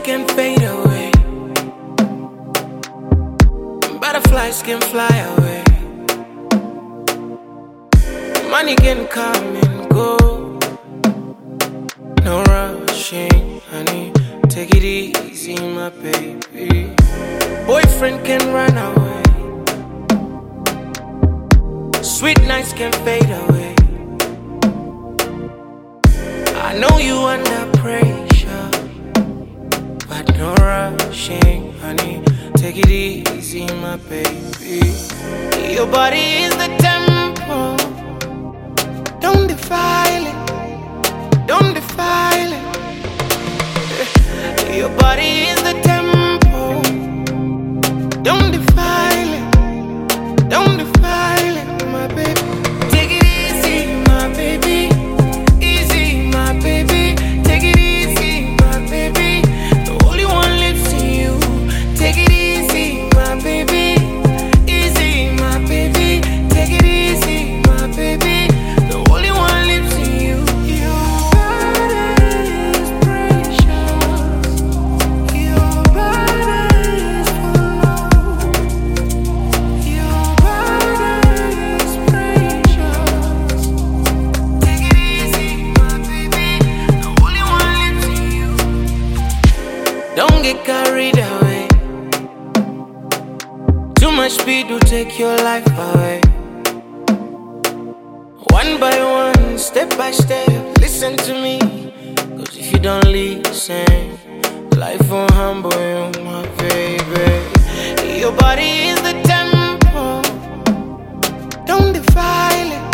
can fade away, butterflies can fly away, money can come and go. No rushing, honey, take it easy, my baby. Boyfriend can run away, sweet nights can fade away. I know you under pressure, but no rushing, honey, take it easy, my baby. Your body is the temple, don't defile it, don't defile it. Your body is the temple, don't defile it, don't defile it, my baby. Take it easy, my baby, easy, my baby. Take it easy, my baby. The only one lives in you. Take it easy, my baby, easy, my baby. Take it easy, my baby. The only one lives in you. Your body is precious. Your body is full of. Your body is precious. Take it easy, my baby. The only one lives in you. Don't get carried away. Too much speed will take your life away. One by one, step by step, listen to me. Cause if you don't listen, life won't humble you, my baby. Your body is the temple, don't defile it,